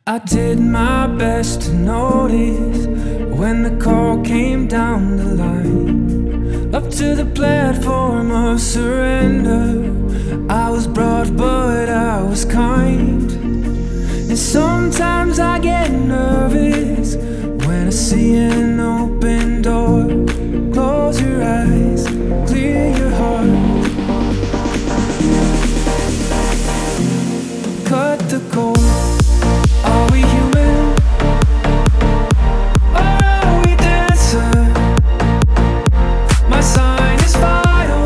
I did my best to notice when the call came down the line. Up to the platform of surrender, I was broad but I was kind. And sometimes I get nervous when I see an open door. Close your eyes, clear your heart. Cut the cord. Are we human? Or are we dancer? My sign is vital.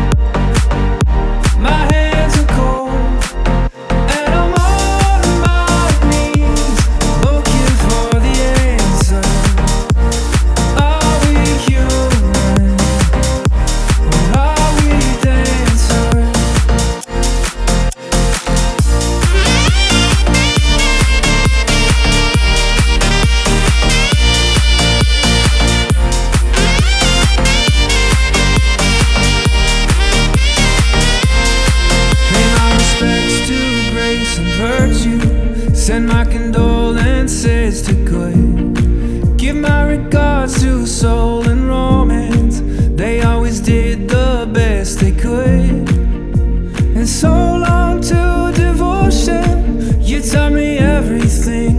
My hands are cold, and I'm on my knees looking for the answer. Are we human? Or are we dancer? And virtue, send my condolences to good. Give my regards to soul and romance. They always did the best they could. And so long to devotion. You taught me everything